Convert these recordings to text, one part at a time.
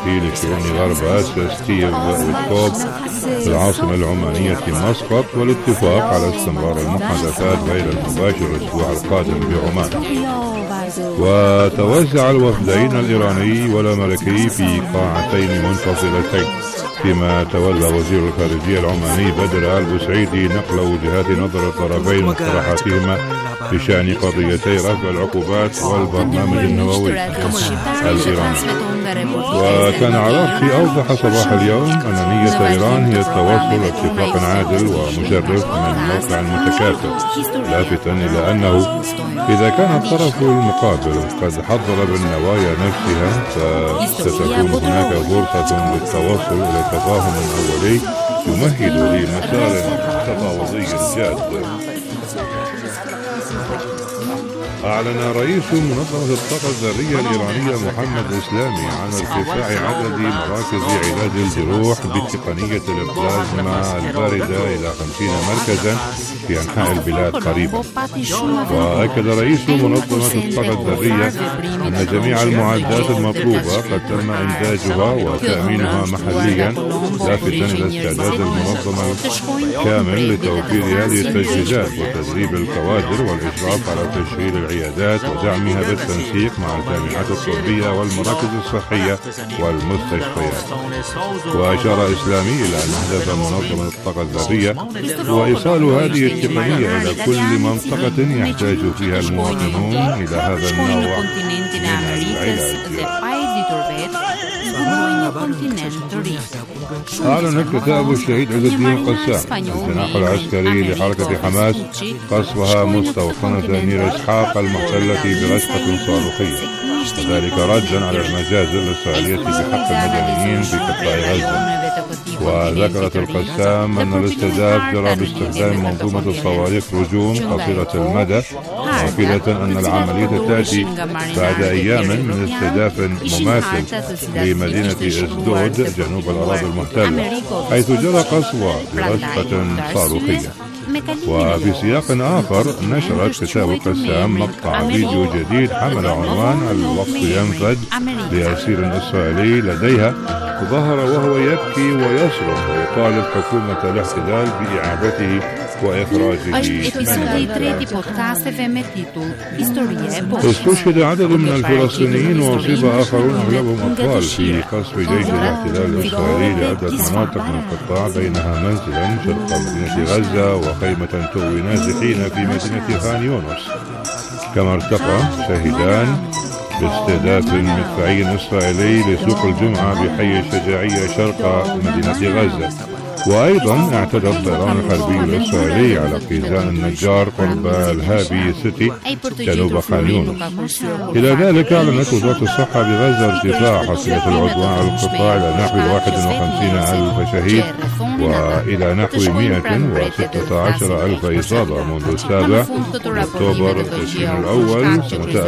وكيل شؤون غرب آسيا ستيف ويتكوب في العاصمة العمانية مسقط، والاتفاق على استمرار المحادثات غير المباشر الأسبوع القادم بعمان. وتوزع الوفدين الإيراني والأمريكي في قاعتين منفصلتين، فيما تولى وزير الخارجية العماني بدر آل بوسعيدي نقل وجهات نظر الطرفين ومقترحاتهما بشأن قضيتي رفع العقوبات والبرنامج النووي الإيراني. وكان عراقي أوضح صباح اليوم أن نية إيران هي التوصل لاتفاق عادل ومشرف من موقع متكافئ، لافتا إلى أنه إذا كان الطرف المقابل قد حضر بالنوايا نفسها فستكون هناك فرصة للتوصل إلى تفاهم أولي يمهد لمسار تفاوضي جاد. أعلن رئيس منظمة الطاقة الذرية الإيرانية محمد إسلامي عن ارتفاع عدد مراكز علاج الجروح بتقنية البلازما الباردة إلى 50 مركزا في أنحاء البلاد قريبا. وأكد رئيس منظمة الطاقة الذرية أن جميع المعدات المطلوبة قد تم إنتاجها وتأمينها محليا، لافتا إلى استعداد المنظمة الكامل لتوفير هذه التجهيزات وتدريب الكوادر والإشراف على تشغيل العيادات ودعمها بالتنسيق مع الجامعات الطبية والمراكز الصحية والمستشفيات. وأشار إسلامي إلى أن هدف منظمة الطاقة الذرية هو إيصال هذه التقنية إلى كل منطقة يحتاج فيها المواطنون إلى هذا النوع من العلاج. أعلن اكتتاب الشهيد عز الدين قسام الجناح العسكري لحركة حماس قصفها مستوطنة نير إسحاق المحتلة برشقة صاروخية، وذلك ردا على المجازر الإسرائيلية بحق المدنيين في قطاع غزة. وذكرت القسام أن الاستهداف جرى باستخدام منظومة صواريخ رجوم قصيرة المدى، مؤكدة أن العملية تأتي بعد أيام من استهداف مماثل لمدينة أسدود جنوب الأراضي المحتلة، حيث جرى قصفها برشقة صاروخية. وفي سياق آخر نشرت كتاب قسام مقطع فيديو جديد حمل عنوان الوقت ينفد لأسير إسرائيلي لديها، ظهر وهو يبكي ويصرخ ويطالب حكومة الاحتلال بإعادته وإخراجه. استشهد عدد من الفلسطينيين وأصيب آخرون أغلبهم أطفال في قصف جيش الاحتلال الإسرائيلي لعدة مناطق من القطاع، بينها منزلا شرق مدينة غزة وخيمة تؤوي نازحين في مدينة خان يونس. كما ارتقى شاهدان باستهداف مدفعي إسرائيلي لسوق الجمعة بحي الشجاعية شرق مدينة غزة. وأيضا اعتدى الطيران الحربي الإسرائيلي على خيزان النجار قرب الهابي سيتي جنوب خان يونس. إلى ذلك أعلنت وزارة الصحة بغزة ارتفاع حصيلة العدوان على القطاع إلى نحو 51,000 شهيد وإلى نحو 116,000 إصابة منذ 7 أكتوبر تشرين الأول سنة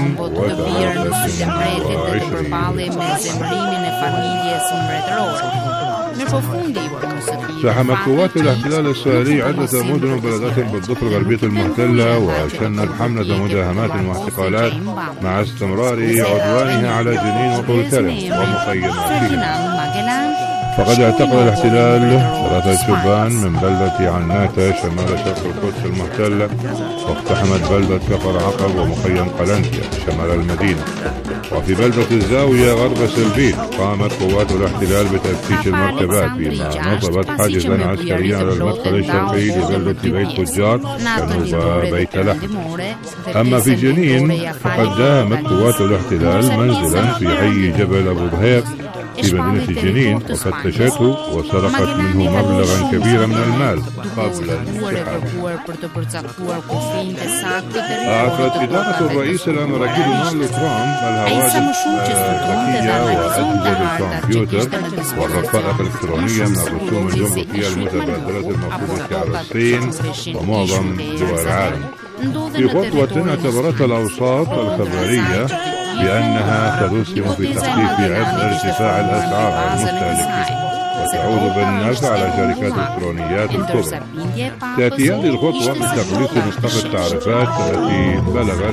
2023. زحمت قوات الاحتلال الإسرائيلي عدة مدن وبلدات بالضفة الغربية المحتلة، وشنت حملة مداهمات واحتقالات مع استمرار عدوانها على جنين وطول كرم ومخيماتها. فقد اعتقل الاحتلال 3 شبان من بلدة عناتة شمال شرق القدس المحتلة، واقتحمت بلدة كفر عقب ومخيم قلنجة شمال المدينة. وفي بلدة الزاوية غرب سلبين قامت قوات الاحتلال بتفتيش المركبات، فيما نصبت حاجزا عسكريا على المدخل الشرقي لبلدة بيت تجار جنوب بيت لحم. أما في جنين فقد داهمت قوات الاحتلال منزلا في حي جبل أبو ظهير في مدينة جنين وفتشته وسرقت منه مبلغا كبيرا من المال قبل الانسحاب. أعطت إدارة الرئيس الأمريكي دونالد ترامب الهواتف الذكية وأجهزة الكمبيوتر والرقائق الإلكترونية من الرسوم الجمركية المتبادلة المفروضة على الصين ومعظم دول العالم، في خطوة اعتبرتها الأوساط الخبرية بأنها تسهم في تخفيف عبء ارتفاع الأسعار على المستهلكين. وتعود بالنفع على شركات الإلكترونيات الكبرى. تأتي هذه الخطوة بتقليص نسبة التعريفات التي بلغت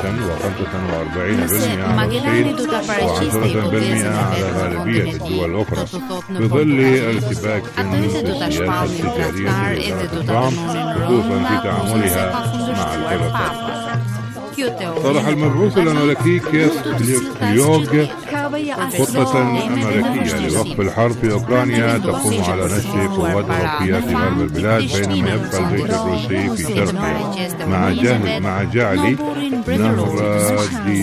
145% على الصين و10% على غالبية الدول الأخرى، في ظل ارتباك في السياسة التجارية لوزارة ترامب خصوصا في تعاملها مع الحلفاء. طرح المبعوث الأمريكي كيس كليوغ خطة أمريكية لوقف الحرب في أوكرانيا تقوم على نشر قوات أوروبية في غرب البلاد، بينما يبقى الجيش الروسي في شرقها مع جعل نهر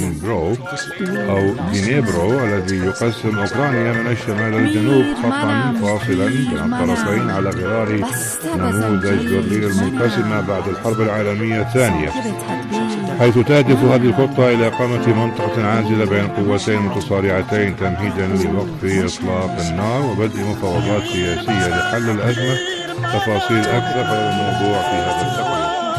دينيبرو الذي يقسم أوكرانيا من الشمال للجنوب خطا فاصلا بين الطرفين على غرار نموذج برلين المنقسمة بعد الحرب العالمية الثانية، حيث تهدف هذه الخطة إلى إقامة منطقة عازلة بين قوتين متصارعتين تمهيدا لوقف إطلاق النار وبدء مفاوضات سياسية لحل الأزمة. تفاصيل أكثر في الموضوع في هذا التقرير.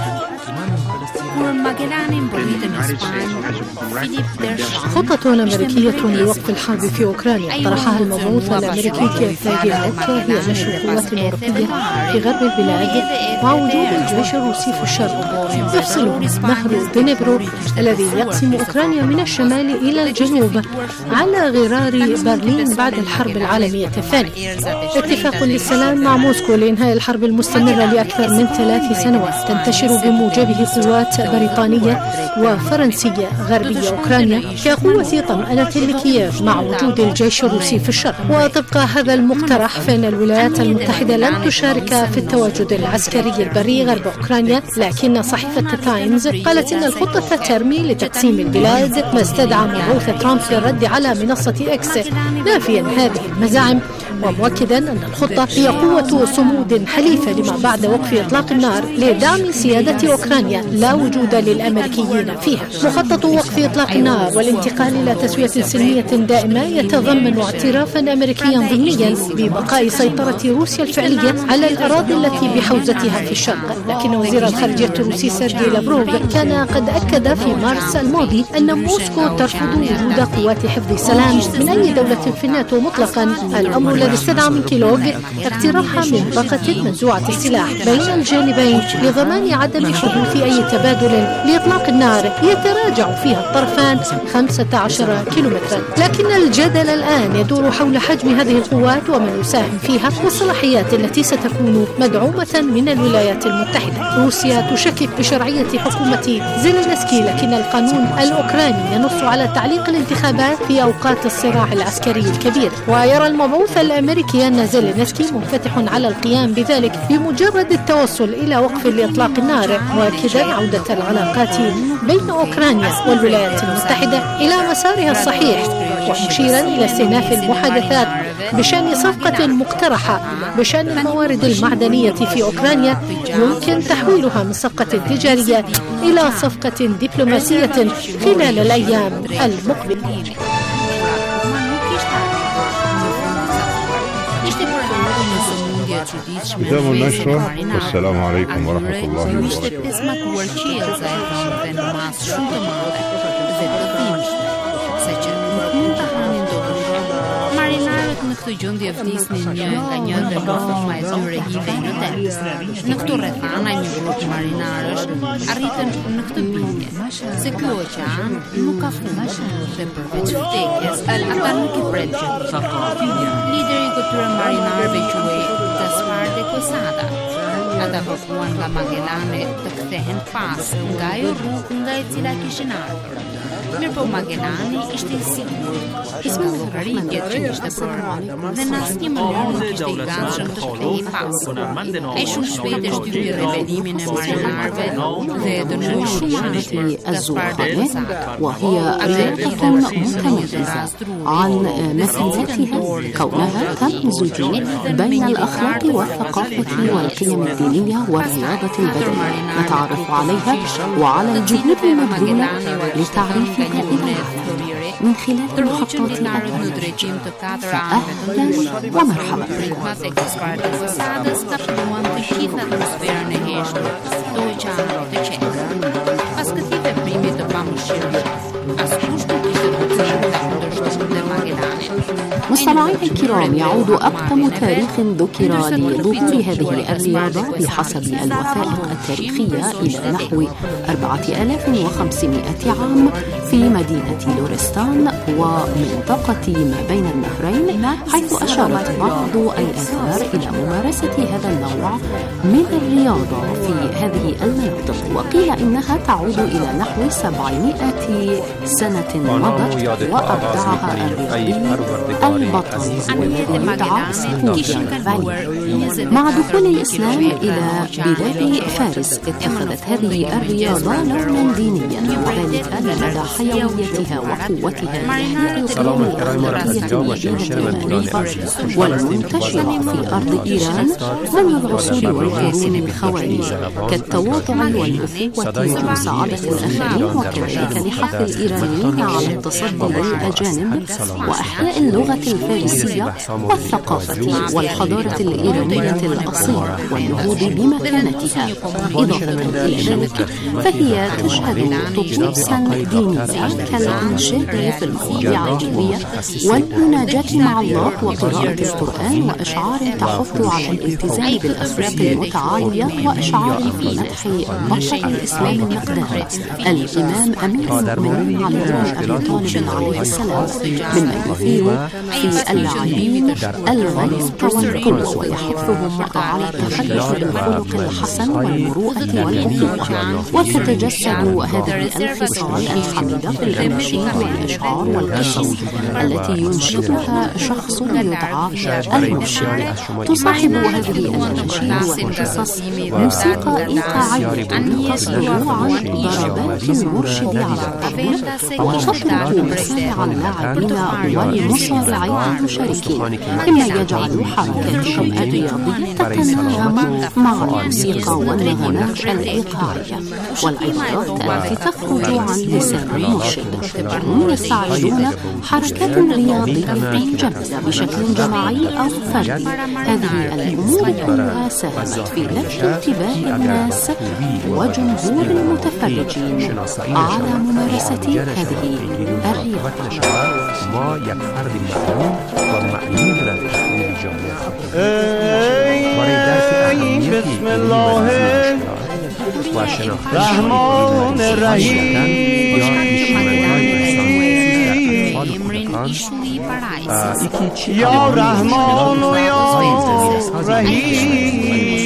خطة أمريكية لوقف الحرب في أوكرانيا طرحها المبعوث الأمريكي كيس كليوغ هي نشر القوات الأوروبية في غرب البلاد مع وجود الجيش الروسي في الشرق، يفصل نهر دينيبرو الذي يقسم أوكرانيا من الشمال إلى الجنوب على غرار برلين بعد الحرب العالمية الثانية. اتفاق للسلام مع موسكو لإنهاء الحرب المستمرة لأكثر من 3 سنوات تنتشر بموجبه قوات بريطانية وفرنسية غربية أوكرانيا كقوة طمأنة لكييف مع وجود الجيش الروسي في الشرق. وطبق هذا المقترح فإن الولايات المتحدة لن تشارك في التواجد العسكري البري غرب أوكرانيا، لكن صحيفة تايمز قالت إن الخطة ترمي لتقسيم البلاد، ما استدعى مبعوث ترامب للرد على منصة إكس نافيا هذه المزاعم ومؤكدا أن الخطة هي قوة صمود حليفة لما بعد وقف إطلاق النار لدعم سيادة أوكرانيا لا وجود للأمريكيين فيها. مخطط وقف إطلاق النار والانتقال إلى تسوية سلمية دائمة يتضمن اعترافا أمريكيا ضمنيا ببقاء سيطرة روسيا الفعلية على الأراضي التي بحوزتها في الشرق، لكن وزير الخارجية الروسي سيرجي لافروف كان قد أكد في مارس الماضي أن موسكو ترفض وجود قوات حفظ السلام من أي دولة في الناتو مطلقا، الأمر الذي استدعى من كيلوغ اقتراح منطقة منزوعة السلاح بين الجانبين لضمان عدم حدوث أي تبادل لإطلاق النار يتراجع فيها الطرفان 15 كيلومترا. لكن الجدل الآن يدور حول حجم هذه القوات ومن يساهم فيها والصلاحيات التي ستكون مدعومة من الولايات المتحدة. روسيا تشكك بشرعية حكومة زيلينسكي، لكن القانون الأوكراني ينص على تعليق الانتخابات في أوقات الصراع العسكري الكبير. ويرى المبعوث الأمريكي أن زيلينسكي منفتح على القيام بذلك بمجرد التوصل إلى وقف لإطلاق النار، مؤكدا عودة العلاقات بين أوكرانيا والولايات المتحدة إلى مسارها الصحيح، ومشيرا إلى استئناف المحادثات بشأن صفقة مقترحة بشأن الموارد المعدنية في أوكرانيا يمكن تحويلها من صفقة تجارية إلى صفقة دبلوماسية خلال الأيام المقبلة. ختام النشرة، والسلام عليكم ورحمة الله وبركاته. Në këtë gjendje vdisnin një nga një dhe lofoma e tyre hive në det. Në këto rrethana një grup marinarësh arritën në këtë bindje se ky oqean nuk ka fund dhe përveç vdekjes ata nuk i pret gjë. Lideri i këtyre marinarëve quhej Gaspar de Quesada. Ata kërkuan nga Magellane të kthehen pas nga ajo rrugë nga e cila kishin ardhur. Mirëpo Magellani ishte i sigurt nga llogaritjet që kishte bërë dhe në asnjë mënyrë nuk ishte i gatshëm të kthehej pas. Ai shumë shpejt e shtypi rebelimin e marinarëve dhe dënoi shumë anëti الزوخانة وهي رياضة متميزة عن مسيرتها كونها تمزج بين الأخلاق والثقافة والقيم الدينية والرياضة البدنية، نتعرف عليها وعلى الجهود المبذولة لتعريفها إلى العالم من خلال مخططاتها. فأهلا ومرحبا Pas këtij veprimi të pamëshirshëm, askush nuk ishte të ndërshtojë Magellanit. مستمعينا الكرام، يعود أقدم تاريخ ذكر لظهور هذه الرياضة بحسب الوثائق التاريخية إلى نحو 4500 عام في مدينة لورستان ومنطقة ما بين النهرين، حيث أشارت بعض الآثار إلى ممارسة هذا النوع من الرياضة في هذه المناطق، وقيل إنها تعود إلى نحو 700 سنة مضت، وأبدعها الرياضي البطل والذي يدعى سكوبيان فالي. مع دخول الإسلام إلى بلاد فارس اتخذت هذه الرياضة لونا دينيا، وذلك لمدى حيويتها وقوتها لإحياء القيم الأخلاقية والمنتشرة في أرض إيران منذ العصور والقرون الخوالي، كالتواضع والأخوة ومساعدة الآخرين، وكذلك لحث الإيرانيين على التصدي للأجانب وإحياء اللغة الفارسية والثقافة والحضارة الإيرانية الأصيلة والنهوض بمكانتها. إضافة إلى ذلك فهي تشهد طقوسا دينية كالإنشاد في المواضيع الدينية والمناجاة مع الله وقراءة القرآن وأشعار تحث على الالتزام بالأخلاق المتعالية وأشعار في مدح بطل الإسلام المقدام الإمام أمير المؤمنين علي بن أبي طالب عليه السلام، مما يثير في اللاعبين الغيرة والقوة ويحثهم على التخلق بالخلق الحسن والمروءة والأخوة. وتتجسد هذه الخصال الحميدة في الأناشيد والأشعار والقصص التي ينشدها شخص يدعى المرشد. تصاحب هذه الأناشيد والقصص موسيقى إيقاعية تصدر عن ضربات المرشد على الطبل، وتطلق مسامع اللاعبين والمصارعين المشاركين، مما يجعل حركاتهم الرياضية تتناغم مع الموسيقى والنغمات الإيقاعية والعبارات التي تخرج عن لسان المرشد. هم يستعرضون حركات رياضية جميلة بشكل جماعي أو فردي. هذه الأمور كلها ساهمت في لفت انتباه الناس وجمهور المتفرجين على ممارسة هذه الرياضة. ما یک فرد مفهوم و معنی را تحویل جامعه بسم الله الرحمن الرحیم یا رحمان و یا رحیم.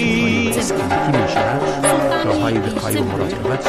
راههای وقایه و مراقبت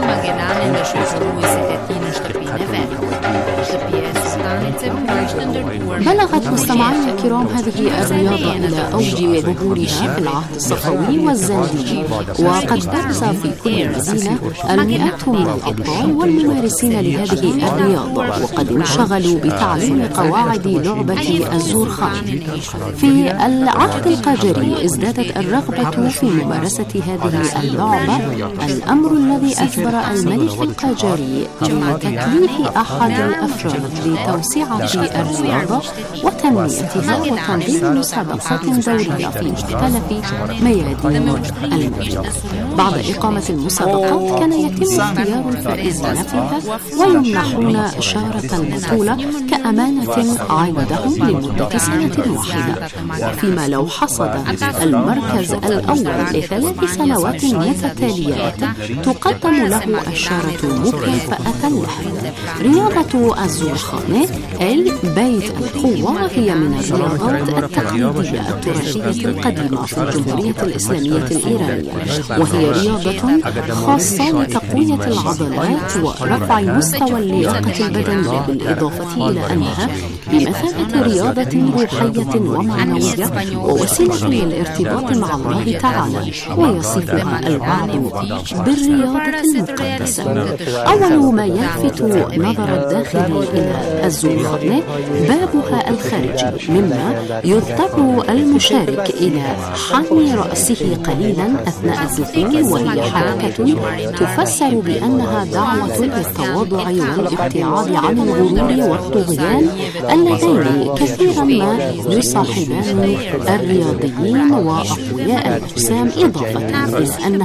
بلغت مستمعينا الكرام هذه الرياضة إلى أوج ظهورها في العهد الصفوي والزندي، وقد برز في كل مدينة المئات من الأبطال والممارسين لهذه الرياضة، وقد انشغلوا بتعليم قواعد لعبة الزورخان. في العهد القاجري ازدادت الرغبة في ممارسة هذه اللعبة، الأمر الذي أجبر الملك القاجري تكليف أحد الأفراد بتوسعة الرياضة وتنميتها وتنظيم مسابقات دورية في مختلف ميادين المدينة. بعد إقامة المسابقات كان يتم اختيار الفائزين فيها ويمنحون شارة البطولة كأمانة عودهم لمدة سنة واحدة، وفيما لو حصد المركز الأول ل3 سنوات متتاليات تقدم له الشارة مكافأة له. رياضة الزورخان أي بيت القوة هي من الرياضات التقليدية التراثية القديمة في الجمهورية الإسلامية الإيرانية، وهي رياضة خاصة لتقوية العضلات ورفع مستوى اللياقة البدنية، بالإضافة إلى أنها بمثابة رياضة روحية ومعنوية ووسيلة للارتباط مع الله تعالى، ويصفها البعض بالرياضة المقدسة. أول ما يلفت نظر الداخل إلى الزورخان بابها الخارجي، مما يضطر المشارك إلى حني رأسه قليلا أثناء الدخول، وهي حركة تفسر بأنها دعوة للتواضع والابتعاد عن الغرور والطغيان اللذين كثيرا ما يصاحبان الرياضيين وأقوياء الأجسام، إضافة إلى أنها تحمل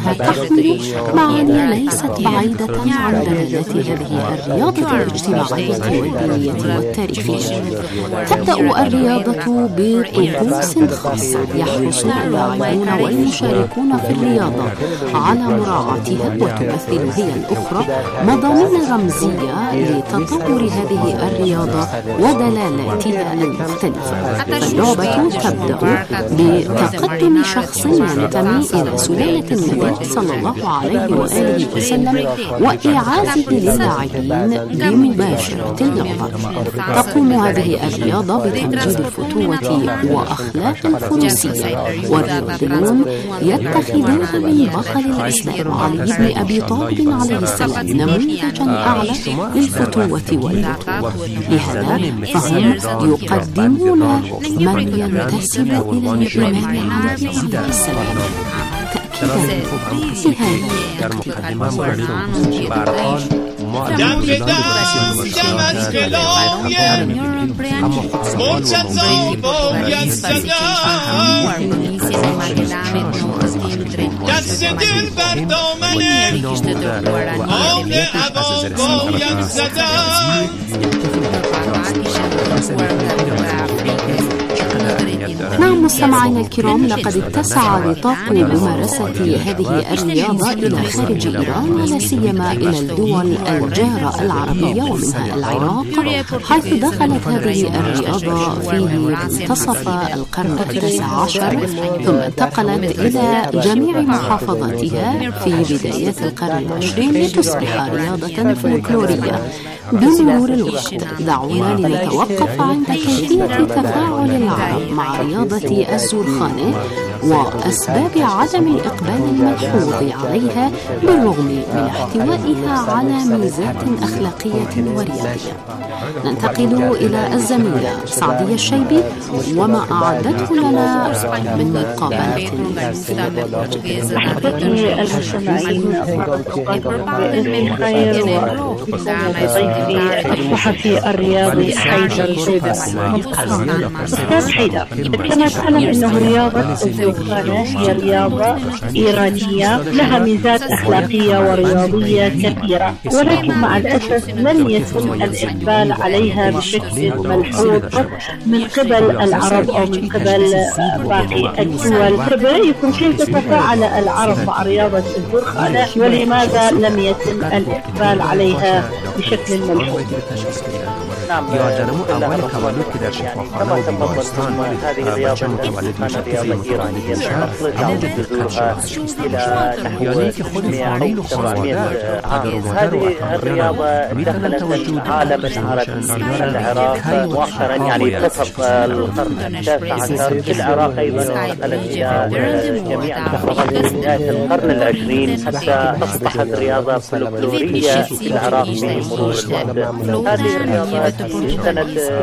تحمل معاني ليست بعيدة عن دلالات هذه الرياضة الاجتماعية والدينية والتاريخية. تبدأ الرياضة بطقوس خاصة يحرص اللاعبون والمشاركون في الرياضة على مراعاتها، وتمثل هي الأخرى مضامين رمزية لتطور هذه الرياضة ودلالاتها المختلفة. اللعبة تبدأ بتقدم شخص ينتمي إلى سلالة النبي صلى الله عليه وآله وسلم وإيعازه للاعبين بمباشرة اللعبة. تقوم هذه الرياضة بتمجيد الفتوة وأخلاق الفروسية، والرياضيون يتخذون من بطل الإسلام علي بن أبي طالب عليه السلام نموذجا أعلى للفتوة والبطولة. لهذا فهم يقدمون من ينتسب إلى الإمام علي عليه السلام تأكيدا نعم مستمعينا الكرام، لقد اتسع نطاق ممارسة هذه الرياضة إلى خارج إيران، لا سيما إلى الدول الجارة العربية ومنها العراق، حيث دخلت هذه الرياضة في منتصف القرن ال19 ثم انتقلت إلى جميع محافظاتها في بدايات القرن ال20 لتصبح رياضة فلكلورية. بمرور الوقت دعونا لنتوقف عند كيفية تفاعل العرب مع رياضة الزورخانة وأسباب عدم الإقبال الملحوظ عليها بالرغم من احتوائها على ميزات أخلاقية ورياضية. ننتقل إلى الزميلة سعدية الشيبي وما أعدته لنا من مقابلة. أخبرتني المستمعين بالخير الصحفي الرياضي حيدر شيبة. أستاذ حيدر، كما تعلم أنه رياضة الزورخانة هي رياضة إيرانية لها ميزات أخلاقية ورياضية كثيرة، ولكن مع الأسف لم يتم الإقبال عليها بشكل ملحوظ من قبل العرب أو من قبل باقي الدول. برأيكم كيف تتفاعل العرب مع رياضة الزورخانة ولماذا لم يتم الإقبال عليها بشكل ملحوظ؟ يعلم أول تولد در شفاخانه و بیمارستان هذه الرياضة رياضة إيرانية أصل جذورها إلى نحو 600 أو 700 عام. هذه الرياضة دخلت العالم العربي العراق مؤخرا، يعني منتصف القرن ال19 في العراق أيضا دخلت إلى جميع محافظات بداية القرن العشرين حتى أصبحت رياضة فلكلورية في العراق بمرور الوقت. هذه الرياضة في سنة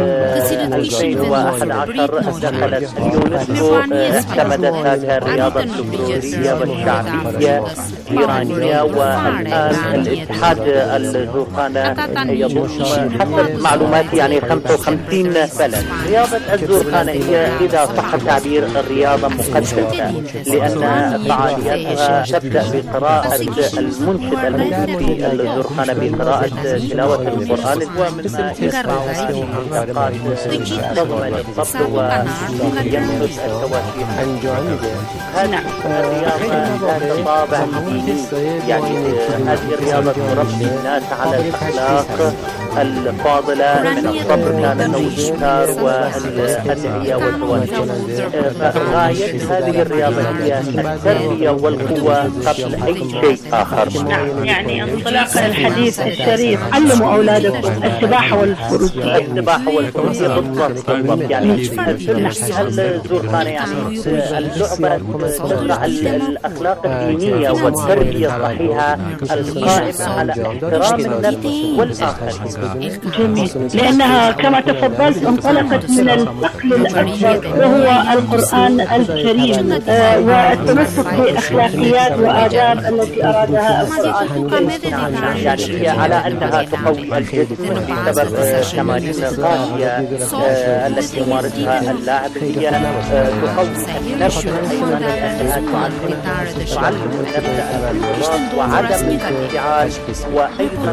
2011 دخلت اليونسكو، اعتمدت هذه الرياضة الفلكلورية والشعبية الإيرانية، والآن الاتحاد الزورخانة يضم حسب معلوماتي يعني 55 بلد. رياضة الزورخانة هي إذا صح التعبير الرياضة مقدسة، لأن فعالياتها تبدأ بقراءة المنشد الموجود في الزورخانة بقراءة تلاوة القرآن ومما يسمع هذه الحلقات تضمن الضبط وينقذ التواشيح. هذه الرياضة ذات طابع ديني، يعني هذه الرياضة تربي الناس على الأخلاق الفاضلة من الصبر كان والإنكار والأدعية والتواشيح. غاية هذه الرياضة هي التربية والقوة قبل أي شيء آخر. يعني انطلاق الحديث الشريف علموا أولادكم السباحة والفروسية. السباحة والفروسية بالضبط، يعني الزورخانة يعني اللعبة تزرع الأخلاق الدينية والتربية الصحيحة القائمة على احترام النفس والآخرين. جميل، لأنها كما تفضلت انطلقت من العقل الأكبر وهو القرآن الكريم والتمسك بأخلاقيات وآداب التي أرادها القرآن. يعني هي على أنها تقوي الجسم بسبب التمارين القاسية التي يمارسها اللاعب، هي تقوي النفس أيضا لأنها تعلم النفس الانضباط وعدم الانفعال وأيضا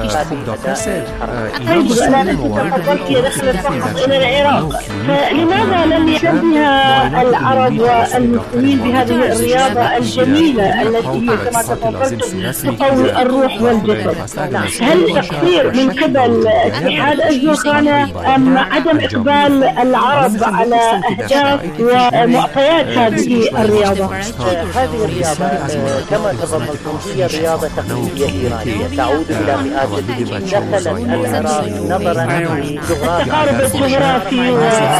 طيب الآن أنت تفضلت دخلت فقط إلى العراق، فلماذا لم يهتمها العرب والمسلمين بهذه الرياضة الجميلة التي هي كما تفضلت تقوي الروح والجسد؟ هل تقصير من قبل اتحاد الزرخانة أم عدم إقبال العرب على أهداف ومعطيات هذه الرياضة؟ هذه الرياضة كما تفضلتم هي رياضة تقليدية إيرانية تعود إلى مئات السنين. دخلت العراق نظرا للتقارب الجغرافي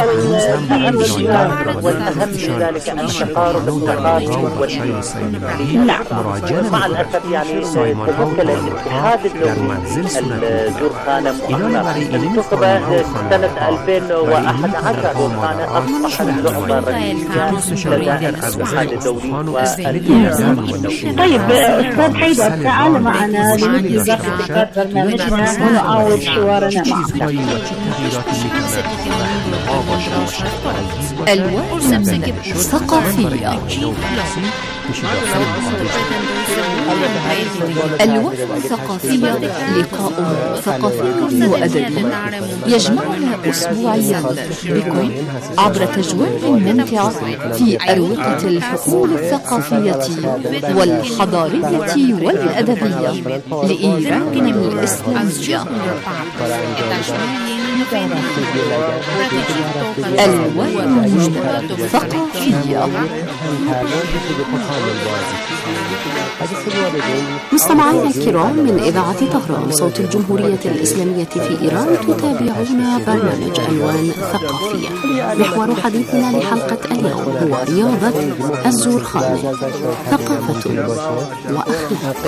والأهم من ذلك أن تقارب الثقافي والدين. مع الأسف يعني تمثل الاتحاد الدولي الزرخانة مؤخرا انتخب سنة 2011 زرخانة أصبحت لعبة رئيسية لدى الاتحاد الدولي والإعلام. طيب أستاذ حيدر تعال معنا لنبدأ ذات برنامجنا ونعاود حوارنا معك. الوثن الثقافية. الوثن الثقافية لقاء ثقافي وأدبي يجمعنا أسبوعيا بكم عبر تجوال ممتع في أروقة الحقول الثقافية والحضارية والأدبية لإيران الإسلامية. الوثن الثقافية. مستمعينا الكرام، من إذاعة طهران صوت الجمهورية الإسلامية في إيران تتابعون برنامج ألوان ثقافية. محور حديثنا لحلقة اليوم هو رياضة الزورخانة، ثقافة وأخلاق.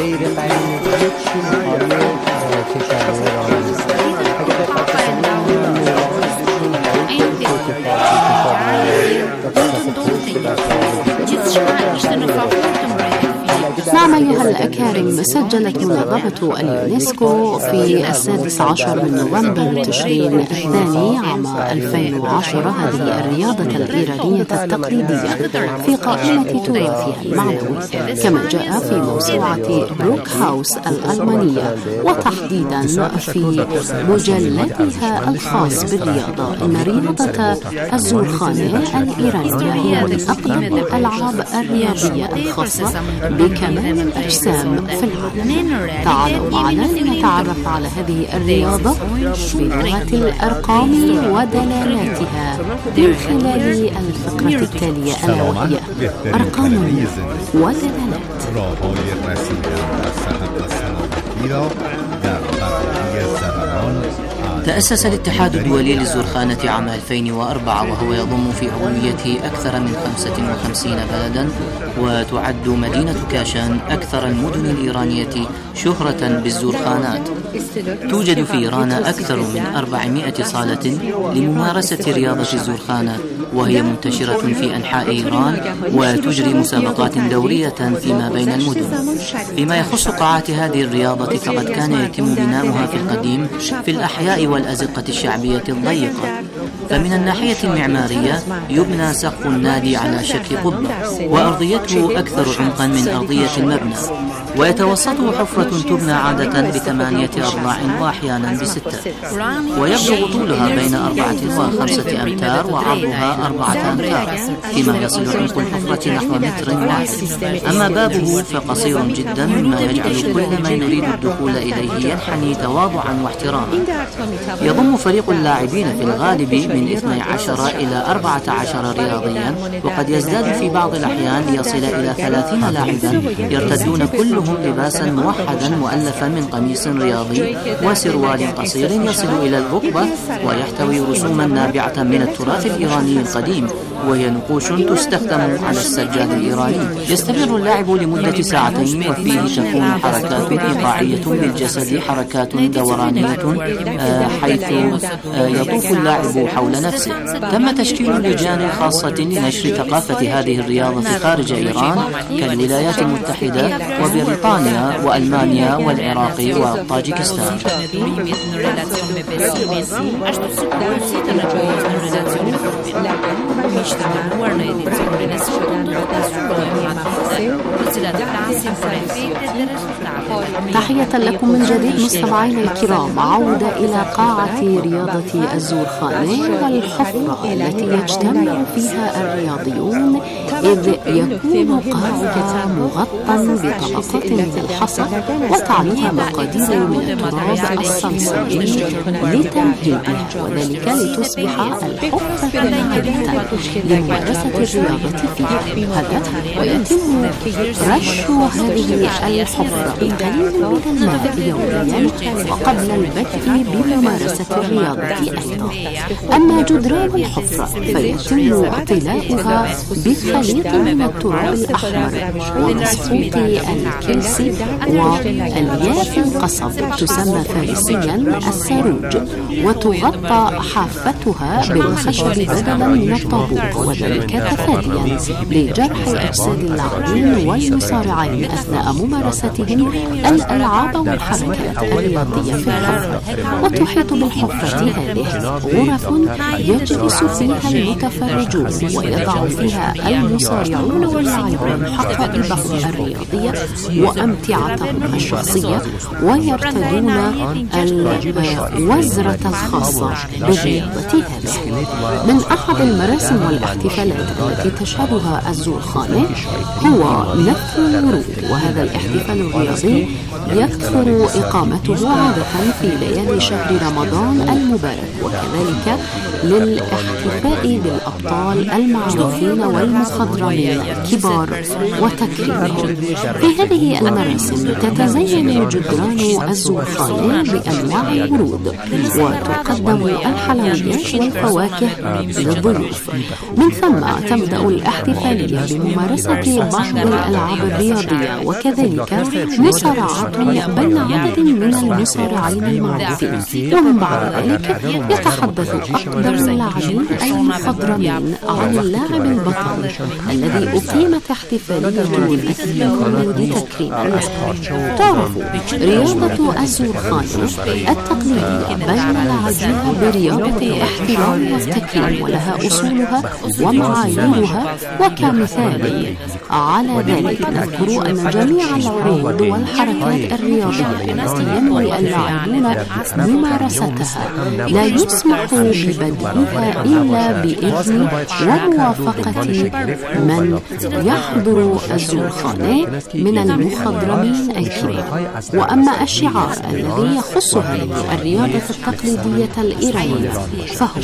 نعم أيها الأكارم، سجلت منظمة اليونسكو في 16 من نوفمبر تشرين الثاني عام 2010 هذه الرياضة الإيرانية التقليدية في قائمة تراثها المعنوي، كما جاء في موسوعة بروك هاوس الألمانية، وتحديدا في مجلدها الخاص بالرياضة إن رياضة الزورخانة الإيرانية هي من أقدم الألعاب الرياضية الخاصة بكمال الأجسام في العالم. تعالوا معنا لنتعرف على هذه الرياضة بلغة الأرقام ودلالاتها من خلال الفقرة التالية ألا وهي أرقام ودلالات. تأسس الاتحاد الدولي للزرخانة عام 2004 وهو يضم في عضويته أكثر من 55 بلدا، وتعد مدينة كاشان أكثر المدن الإيرانية شهرة بالزرخانات. توجد في إيران أكثر من 400 صالة لممارسة رياضة الزرخانة، وهي منتشرة في أنحاء إيران وتجري مسابقات دورية فيما بين المدن. فيما يخص قاعات هذه الرياضة فقد كان يتم بناؤها في القديم في الأحياء والأزقة الشعبية الضيقة، فمن الناحية المعمارية يبنى سقف النادي على شكل قبة، وأرضيته أكثر عمقا من أرضية المبنى، ويتوسطه حفرة تبنى عادة ب8 أضلاع وأحيانا ب6، ويبلغ طولها بين 4 و5 أمتار وعرضها 4 أمتار، فيما يصل عمق الحفرة نحو 1 متر. أما بابه فقصير جدا، مما يجعل كل من يريد الدخول إليه ينحني تواضعا واحتراما. يضم فريق اللاعبين في الغالب من 12 إلى 14 رياضيا، وقد يزداد في بعض الأحيان ليصل إلى 30 لاعبا، يرتدون كلهم لباسا موحدا مؤلفا من قميص رياضي وسروال قصير يصل إلى الركبة، ويحتوي رسوما نابعة من التراث الإيراني القديم، وهي نقوش تستخدم على السجاد الإيراني. يستمر اللعب لمدة ساعتين، وفيه تكون حركات إيقاعية للجسد، حركات دورانية حيث يطوف اللاعب حول نفسه. تم تشكيل لجان خاصة لنشر ثقافة هذه الرياضة خارج إيران كالولايات المتحدة وبريطانيا وألمانيا والعراق وطاجيكستان. تحية لكم من جديد مستمعينا الكرام. عودة إلى قاعة رياضة الزورخانة والحفرة التي يجتمع فيها الرياضيون، إذ يكون قاعها مغطى بطبقات من الحصى وتعلوها مقادير من التراب الصلصلي لتمهيدها، وذلك لتصبح الحفرة العادة لممارسة الرياضة فيها. هذا ويتم رش هذه الحفرة بقليل من الماء يوميا وقبل البدء بممارسة الرياضة أيضا. أما جدران الحفرة فيتم اعتلاؤها بخليط من التراب الأحمر ومصفوط الكلسي والياف القصب تسمى فارسيا الساروج، وتغطى حافتها بالخشب بدلا من الطابوق، وذلك تفاديا لجرح أجساد اللاعبين والمصارعين أثناء ممارستهم الألعاب والحركات الرياضية في الحفرة. وتحيط بالحفرة هذه غرف يجلس فيها المتفرجون ويضع فيها المصارعون واللاعبين حقائبهم الرياضية وأمتعتهم الشخصية، ويرتدون الوزرة الخاصة بالرياضة هذه. من أحد المراسم والاحتفالات التي تشهدها الزورخانة هو نفث الورود، وهذا الاحتفال الرياضي يكثر إقامته عادة في ليالي شهر رمضان المبارك، وكذلك للاحتفاء بالأبطال المعروفين والمخضرمين الكبار وتكريمهم. في هذه المراسم تتزين جدران الزورخانة بأنواع الورود، وتقدم الحلويات والفواكه للضيوف. من ثم تبدأ الاحتفالية بممارسة بعض الألعاب الرياضية، وكذلك مصارعات بين عدد من المصارعين المعروفين. ومن بعد ذلك يتحدث أقدم اللاعبين المخضرمين عن اللاعب البطل الذي أقيمت احتفالية التكريم له. تعرف رياضة الزورخانة التقليدية بين لاعبيها برياضة الاحترام والتكريم، ولها أصولها ومعاييرها. وكمثال على ذلك نذكر أن جميع العروض والحركات الرياضية التي ينوي اللاعبون ممارستها لا يسمح ببدءها إلا بإذن وموافقة من يحضر الزورخانة من المخضرمين الكبار. وأما الشعار الذي يخص هذه الرياضة التقليدية الإيرانية فهو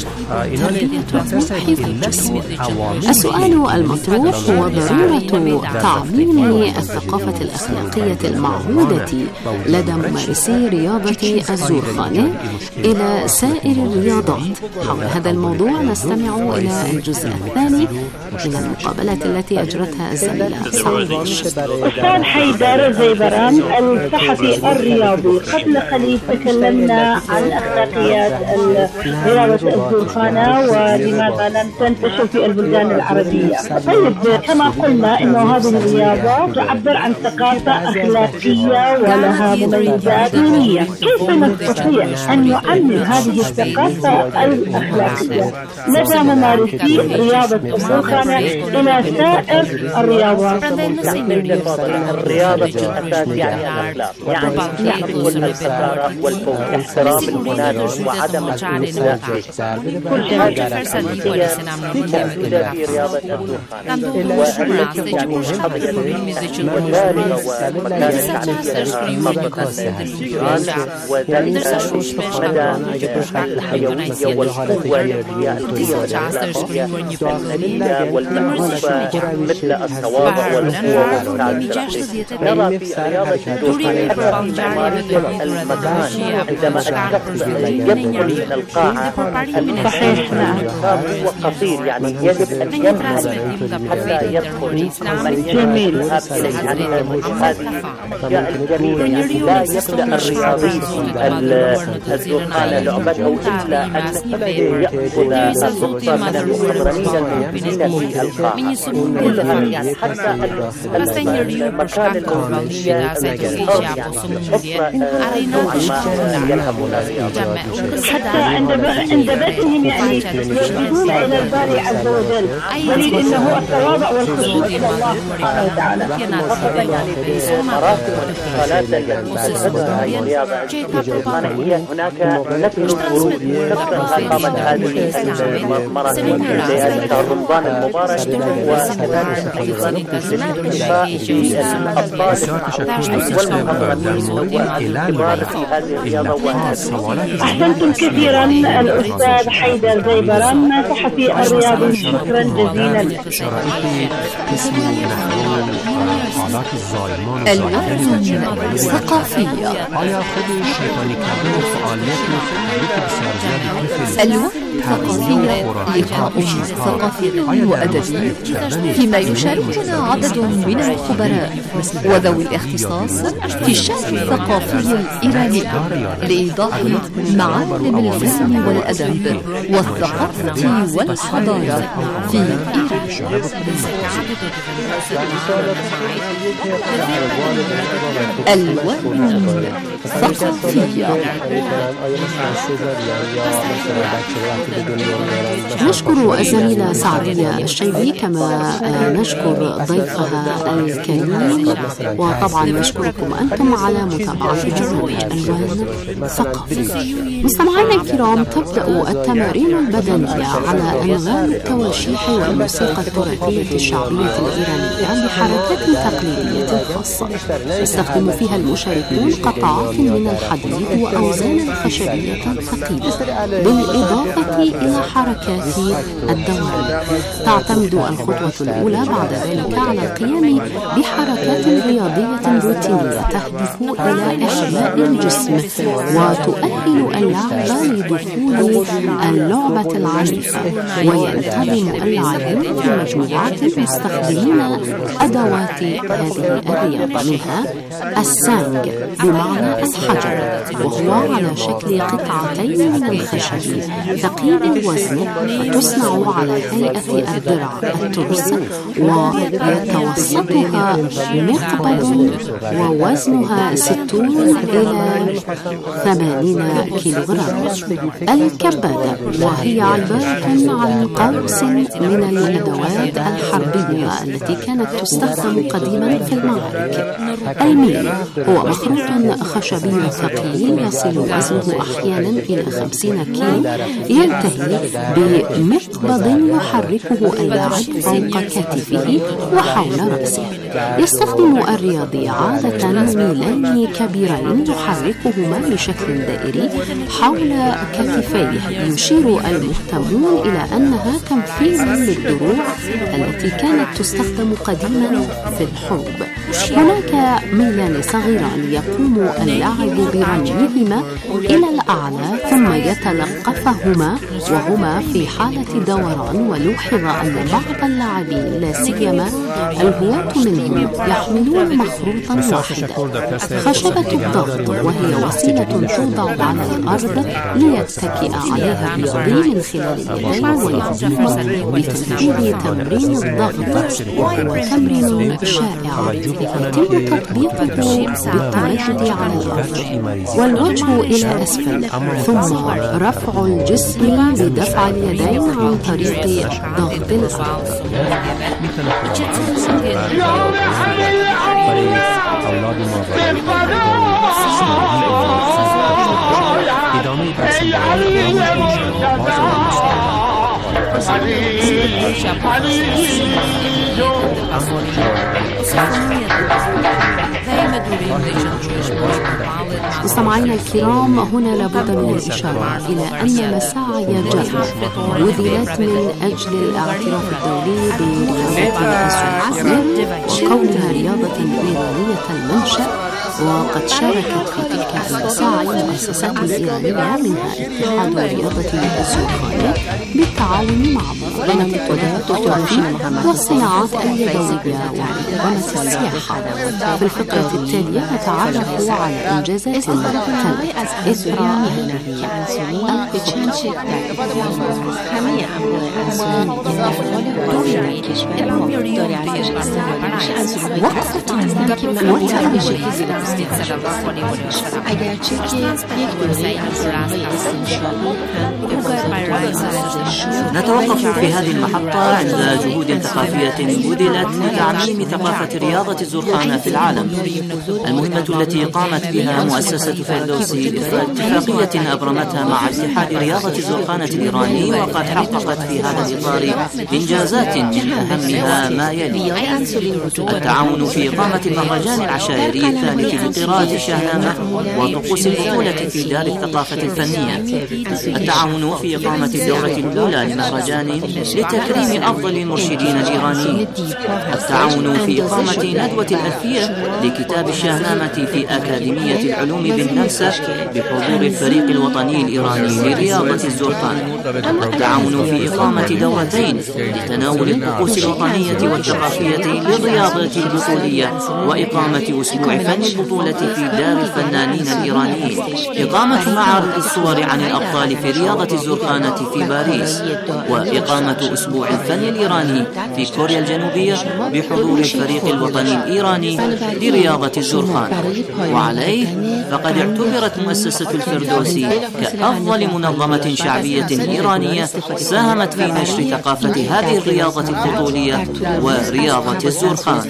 تربية محيط الجسم. السؤال المطروح هو ضرورة تعميم الثقافة الأخلاقية المعهودة لدى ممارسي رياضة الزورخانة إلى سائر الرياضات. حول هذا الموضوع نستمع إلى الجزء الثاني من المقابلة التي أجرتها الزميلة صعيش. أستاذ حيدر زيبران الصحفي الرياضي، قبل قليل تكلمنا عن أخلاقيات رياضة الزورخانة ولماذا لم تنتشر في البلدان العربية. طيب كما قلنا إنه هذه الرياضة تعبر عن ثقافة أخلاقية ولها مميزات دينية، كيف نستطيع أن نعمم هذه الثقافة الأخلاقية لدى ممارسي رياضة الزورخانة إلى سائر الرياضات؟ الرياضة الأساس يعني الأخلاق، يعني تحمل الإثارة والفوز، احترام المنافس وعدم الاستهزاء. كل هذه موجودة في رياضة الزورخانة، والتي يعني قضية وذلك وذلك مدى الحيوية والقوة الرياضية السنية والمحبة مثل التواضع والقوة والسعادة. نرى في رياضة الجودو حتى في معمارية المكان عندما الشخص يدخل من القاعة صحيح نعم هو قصير يعني يجب أن ينهض حتى يدخل جميل هذه الأشياء الجميلة يعني لا يبدأ الرياضي الزرقان لعبته إلا أن يأخذ النقطة من المخضرمين الموجودين في القاعة كلها يعني حتى المكان الأولانية حتى عند بيتهم يعني يرجعون إلى الباري عز وجل دليل أنه التواضع والخشوع إلى الله سبحانه وتعالى. هناك نفس الورود كثرة قامت هذه المراكز لشهر رمضان المبارك وكذلك أيضا في الأطفال في هذه الرياضة. أحسنتم كثيرا الأستاذ حيدر زيبران صحفي الرياضي، شكرا جزيلا. الوجه الثقافية. الوجه الثقافية لقاء ثقافي وأدبي فيما يشاركنا عدد من الخبراء وذوي الاختصاص في الشأن الثقافي الإيراني لإيضاح معالم الفن والأدب والثقافة والحضارة في إيران. الوجه الثقافية. نشكر الزميلة سعدية الشيبي كما نشكر ضيفها الكريم، وطبعا نشكركم أنتم على متابعة برنامج ألوان ثقافية. مستمعينا الكرام، تبدأ التمارين البدنية على أنغام التواشيح والموسيقى التراثية الشعبية الإيرانية بحركات تقليدية خاصة يستخدم فيها المشاركون قطعات من الحديد وأوزان خشبية ثقيلة، بالإضافة إلى حركات الدوران. تعتمد الخطوة الأولى بعد ذلك على القيام بحركات رياضية روتينية تهدف إلى إحياء الجسم وتؤهل اللعب لدخول اللعبة العنيفة. وينتظم اللاعبون في مجموعات مستخدمين أدوات هذه الرياضة، منها السانج بمعنى الحجر، وهو على شكل قطعتين من الخشب ثقيل الوزن تصنع على هيئة الدرع الترس، ويتوسطها مقبض ووزنها 60 إلى 80 كيلوغرام. الكبادة وهي عبارة عن قوس من الأدوات الحربية التي كانت تستخدم قديما في المعارك. الميل هو مخروط خشبي ثقيل يصل وزنه أحيانا إلى 50 كيلو، ينتهي بمقبض يحركه اللاعب فوق كتفه وحول رأسه. يستخدم الرياضي عادة ميلين كبيرين يحركهما بشكل دائري حول كتفيه. يشير المهتمون إلى أنها تمثيل للدروع التي كانت تستخدم قديما في الحروب. هناك ميلان صغيران يقوم اللاعب برميهما إلى الأعلى ثم يتلقفهما وهما في حالة دوران. ولوحظ أن بعض اللاعبين لا سيما الهواة منهم يحملون مخروطا واحدا، خشبة الضغط، وهي وسيلة توضع على الأرض ليتكئ عليها الرياضي من خلال اليدين ويقوم بتنفيذ تمرين الضغط، وهو تمرين شائع يتم تطبيقه بالتمدد على الأرض والوجه إلى أسفل، ثم رفع الجسم بدفع اليدين عن طريق ضغط الأرض. مستمعينا الكرام، هنا لابد من الإشارة إلى أن مساعي جهد بذلت من أجل الاعتراف الدولي برياضة الزوجية وكونها رياضة إيرانية المنشأ، وقد شاركت في تلك المساعي مؤسسات إيرانية منها اتحاد رياضة الزوجية بالتعاون مع منظمة التوفيق والصناعات اليدوية ومنظمة السياحة. في الفقرة التالية نتعرف على إنجازات تم إثر نتوقف في هذه المحطة عند جهود ثقافية بذلت لتعميم ثقافة رياضة الزرخانة في العالم. المهمة التي قامت بها مؤسسة فردوسي إثر اتفاقية أبرمتها مع اتحاد رياضة الزرخانة الإيراني، وقد حققت في هذا الإطار إنجازات من أهمها ما يلي: التعاون في إقامة المهرجان العشائري الثالث لقراءة الشاهنامة وطقوس البطولة في دار الثقافة الفنية، التعاون في إقامة الدورة الأولى لمهرجان لتكريم أفضل المرشدين الإيرانيين، التعاون في إقامة ندوة الألفية لكتاب الشاهنامة في أكاديمية العلوم بالنمسا بحضور الفريق الوطني الإيراني لرياضة الزرخانة، التعاون في إقامة دورتين لتناول الطقوس الوطنية والثقافية للرياضة البطولية، وإقامة أسبوع فن البطولة في دار الفنانين الإيرانيين، إقامة معرض الصور عن الأبطال في رياضة الزرخانة في باريس، وإقامة أسبوع الفن الإيراني في كوريا الجنوبية بحضور الفريق الوطني الإيراني لرياضة الزرخانة. وعليه فقد اعتبرت مؤسسة الفردوسي كأفضل منظمة شعبية إيرانية ساهمت في نشر ثقافة هذه الرياضة البطولية ورياضة الزرخانة.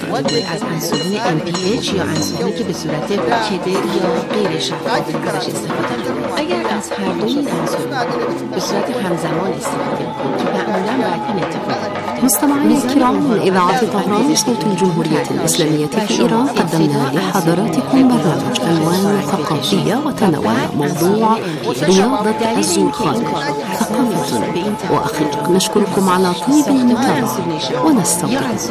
مستمعينا الكرام، من إذاعة طهران صوت الجمهورية الإسلامية في إيران، قدمنا لحضراتكم برنامج ألوان ثقافية وتناولنا موضوع رياضة الزرخانة ثقافة وأخلاق. نشكركم على طيب المتابعة ونستودعكم.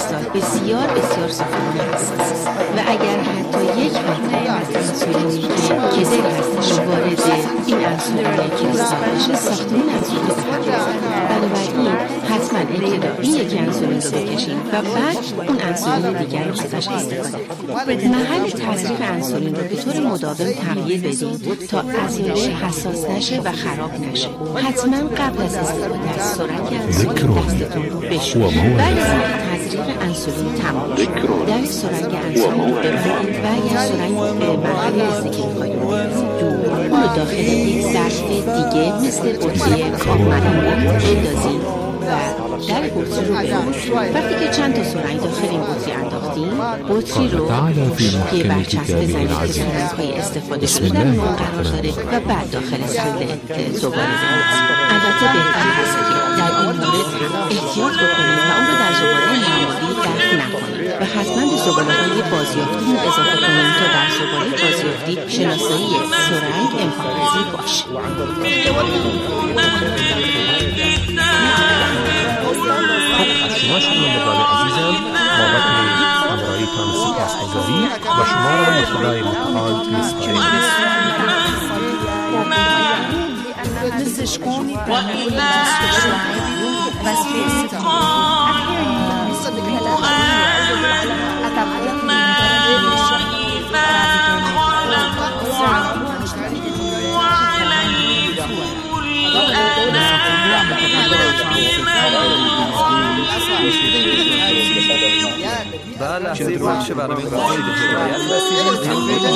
و اگر حتی یک مقطع از انسولینی که در هستش وارد این انسولین کریستال بشه، ساختمون انسولین به هم می‌زنه. بنابراین حتما این یکی انسولین رو بکشیم و بعد اون انسولین دیگر رو ازش استفاده کنیم. محل تزریق انسولین رو به طور مداوم تغییر بدیم تا آسیابش حساس نشه و خراب نشه. حتما قبل از استفاده از سرنگ انسولین دستتون رو بشورید. بعد از اینکه تزریق انسولین تمام شد، در سرنگ انسولین ببرید و اگر سرنگ به مرحله رسیده که می‌خواید اون رو داخل یک ظرف دیگه مثل بطری کارمرمون بندازید و در بطری رو ببرید. وقتی که چند تا سرنگ داخل این بطری انداختیم، بطری رو که برچسب بزنید که سرنگ‌های استفاده شده در اون قرار داره و بعد داخل سلول زباله بندازید. البته بهتر هست که در این مورد احتیاط بکنید و اون رو در زباله معمولی دفن نکنید و حتما به زباله‌های بازیافتی اضافه کنید تا در زباله بازیافتی شناسایی سرنگ امکان‌پذیر باشه. از شما شنوندگان عزیزم بابت همراهیتان سپاسگزاری و شما را به خدای متعال می‌سپاریم. شنیدید که برنامه خواهی به هدایت رسیدیم.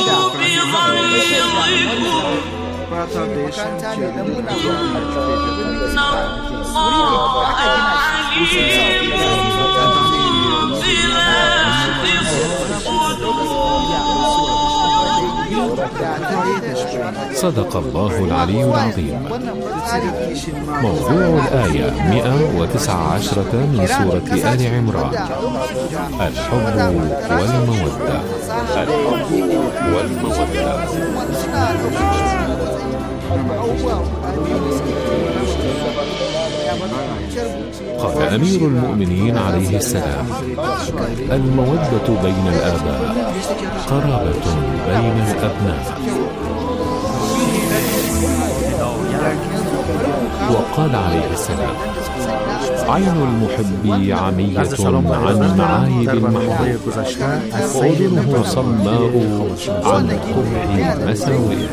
صدق الله العلي العظيم. موضوع الآية 119 من سورة آل عمران: الحب والمودة. الحب والمودة. قال أمير المؤمنين عليه السلام: المودة بين الآباء قرابة بين الأبناء. وقال عليه السلام: عين المحب عمية عن معايب المحبوب، وأذنه صماء عن قبح مساوئه.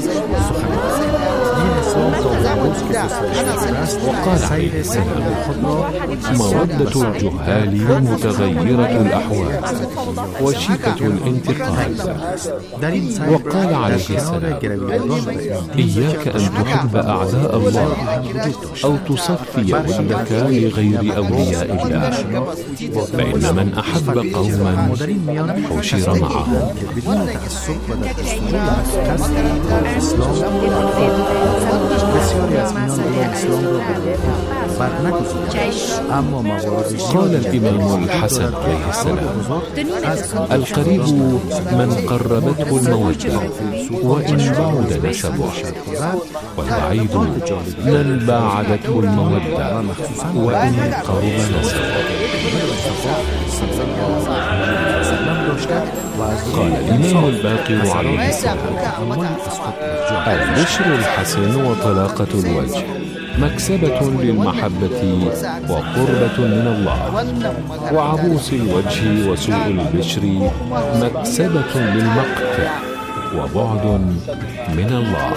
وقال عليه السلام: مودة الجهال متغيرة الأحوال وشيكة الانتقال. وقال عليه السلام: إياك أن تحب أعداء الله أو تصفي ودك لغير أولياء الله، فإن من أحب قوما حشر معهم. قال الإمام الحسن عليه السلام: القريب من قربته المودة وإن بعد نسبه، والبعيد من باعدته المودة وإن قرب نسبه. قال الإمام الباقر عليه السلام: البشر الحسن وطلاقة الوجه مكسبة للمحبة وقربة من الله، وعبوس الوجه وسوء البشر مكسبة للمقت وبعد من الله.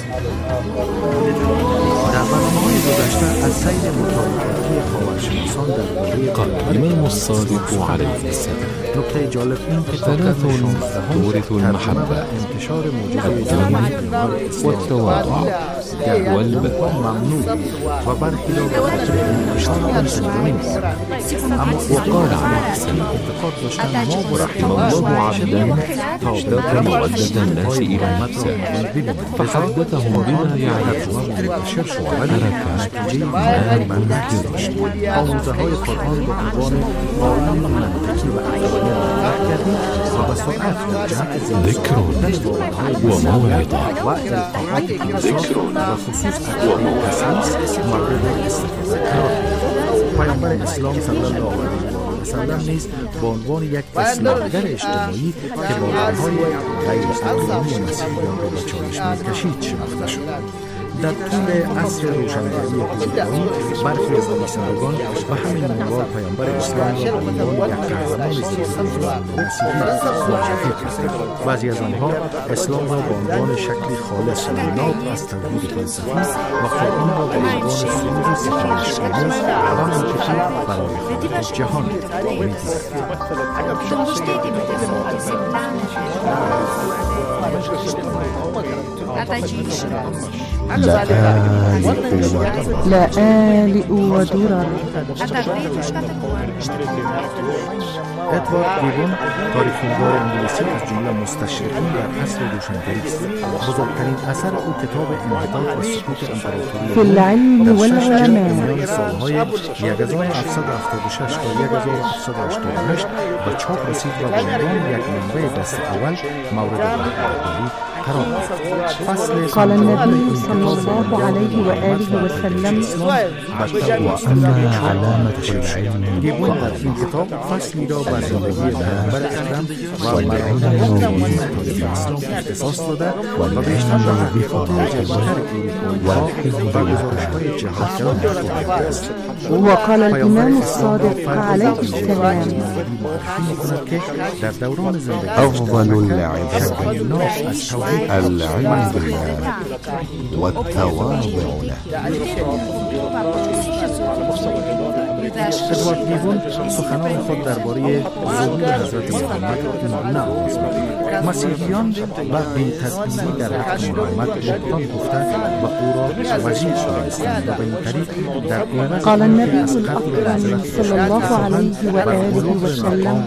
قال الإمام الصادق عليه السلام: ثلاث تورث المحبة: الدين والتواضع والبذل. وقال عليه السلام: رحم الله عبدا اشتاق مودة الناس إلى نفسه فحدثهم بما يعرف وترك ما ينكر. ذكر وموعظة. پیامبر اسلام صلی الله علیه و سلم نیز به عنوان یک اصلاحگر اجتماعی که باورهای غیر ادیانی مسیحیان را به چالش می‌کشید شناخته شد. در طول عصر روشنگری هویایی برخی از نویسندگان و همین منوال پیامبر اسلام را به عنوان یک قهرمان ضد مسیحی معرفی کردند. بعضی از آنها اسلام را به عنوان شکلی خالص و ناب از توحید فلسفی و قرآن را به عنوان سروری ستایش‌آمیز و منطقی برای خالق جهان می‌دیدند. لآلئ ودرر. ادوارد گیبون تاریخ‌نگار انگلیسی از جمله مستشرقین در عصر روشنگری است. بزرگترین اثر او کتاب انحطاط و سقوط امپراتوری فی العلم والعلماء سالهای 1776 تا 1788 به چاپ رسید و به عنوان یک منبع دست اول مورد رهبری قرار گرفت. قال النبي صلى الله عليه وآله وسلم: وأما علامة العلم. گیبون در این کتاب فصلی را به زندگی پیامبر اکرم و مراحل نوین تاریخ اسلام اختصاص داده و بیشتر به تحقیقات جلوتر اروپایی‌ها و گزارش‌های جهادگران مربوط است. وقال الإمام الصادق عليه السلام: معرفی می‌کند که در دوران زندگی أفضل العلم بالله والتواضع له. ادوارد گیوون سخنان خود درباره ظهور حضرت محمد این گونه آغاز می‌کند: مسیحیان و بی‌تدبیری در حق محمد بهتان گفتند و او را وجیه دانستند و به این طریق در قیامت قال النبي الأكرم صلى الله عليه وآله وسلم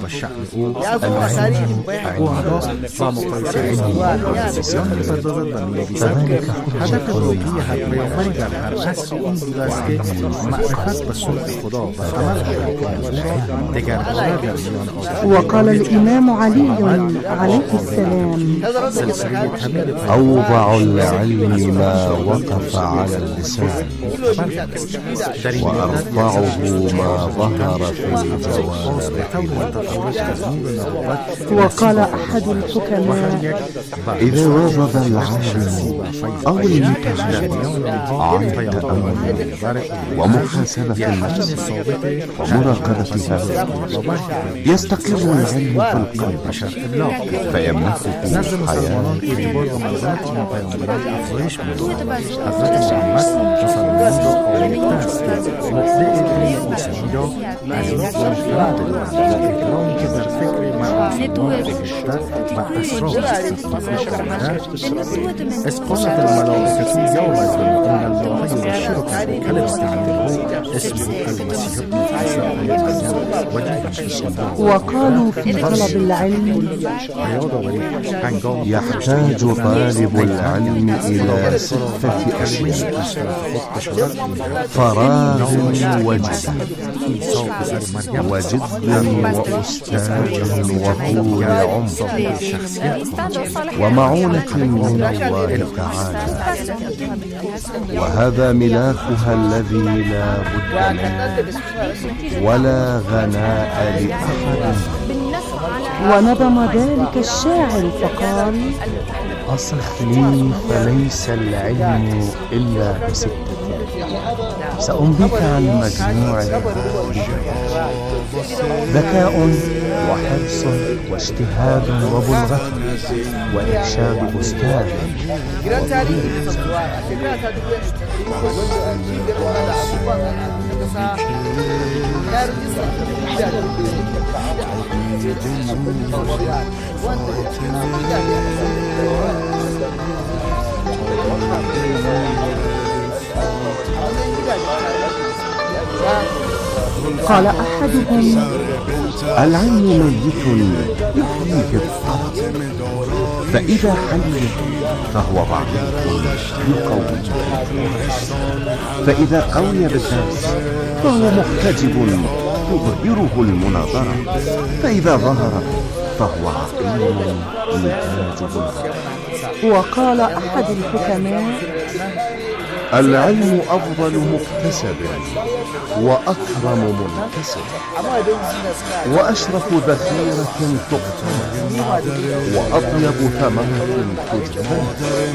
او آنها با مقایسه علمی مؤسسیان می‌پردازد و می‌نویسد که هدف روحی هر پیامبری در هر عصر این بوده است که معرفت به صنع خدا و عمل به دگرگونی در میان آدم. وقال الإمام علي عليه السلام: أوضع العلم ما وقف على اللسان وأرفعه ما ظهر في الجوارح. وقال أحد الحكماء: إذا وجد العالم أو المتعلم عن تأمل ومحاسبة النفس ومراقبتها يستقر العلم في القلب فيملكه حياة إذ قالت الملائكة يومئذ إن الله يبشرك بكلمة منه اسمه المسيح ابن عيسى وجيها في السماء. وقالوا في طلب العلم: يحتاج طالب العلم إلى 6 أشياء: فراغ وجد وجد وأستاذ وطول عمر ومعونة من الله تعالى، وهذا ملاكها الذي لا بد منه ولا غناء لأحد. ونظم ذلك الشاعر فقال: أصح لي فليس العلم إلا ب6. سأنبيك عن مجموع ذكاء وحرص واجتهاد وبلغة وإرشاد أستاذ قال أحدهم: العلم ميت يحييه الطلب، فإذا حي فهو ضعيف يقوي، فإذا قوي بالدرس فهو محتجب تظهره المناظرة، فإذا ظهر فهو عقيم يحاجب. وقال أحد الحكماء: العلم أفضل مكتسب وأكرم منكسب وأشرف ذخيرة تقتنى وأطيب ثمرة تجتنى،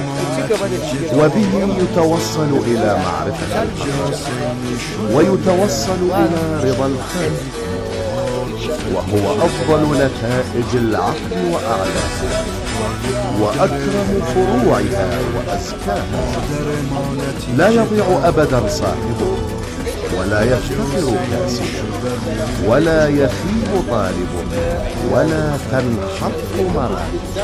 وبه يتوصل إلى معرفة الحق ويتوصل إلى رضا الخالق، وهو أفضل نتائج العقل وأعلاها وأكرم فروعها وأزكاها. لا يضيع أبدا صاحبه ولا يفتقر كاسبه ولا يخيب طالبه ولا تنحط مراتبه.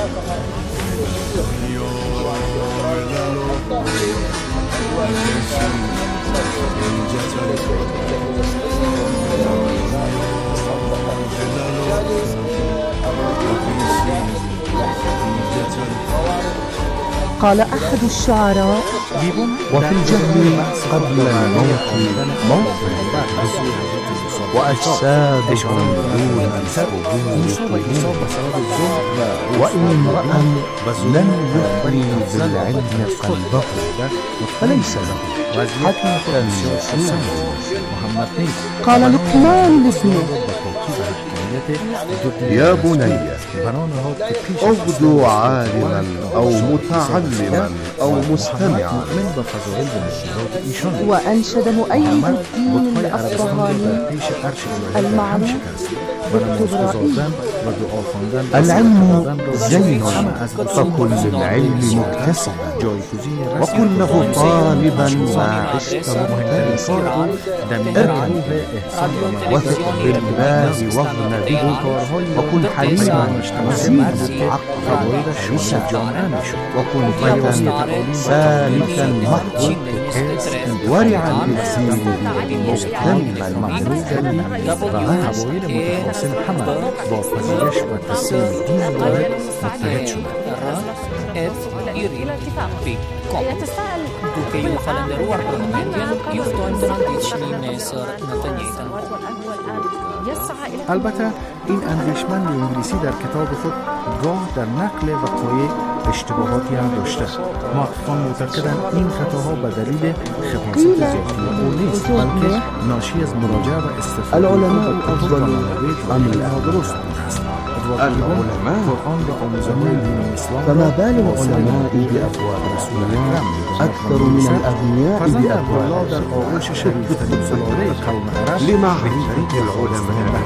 قال أحد الشعراء: وفي الجهل قبل الموت موت وأجساد دون الفضول، وإن امرأ لم يحري بالعلم قلبه فليس له حتى. قال لقمان لابنه: يا بني اغدو عالما أو متعلما أو مستمعا. وأنشد مؤيد الدين الأصبهاني المعروف بالطبرائي: العلم زين فكن للعلم مكتسبا، وكن له طالبا ما عشت مختلفا. ارحم وثق بالله واغن به، وكن حليما وزيد عقلا حريصا، وكن فتى سالكا محضا ورعا بالزين مغتنما معروفا. محمد با پذیرش و تسلیم دین واحد متحد شد. البته این اندیشمند انگلیسی در کتاب خود گاه در نقل وقایع اشتباهاتی هم داشته. محققان معتقدند این خطاها به دلیل خباثت ذاتی او نیست، بلکه ناشی از مراجعه و استفاده العلماء افضل ام درست است. العلماء فما بال العلماء بأبواب رسول الله أكثر من الأغنياء بأبواب در آغوش شریف لمعرفة العلماء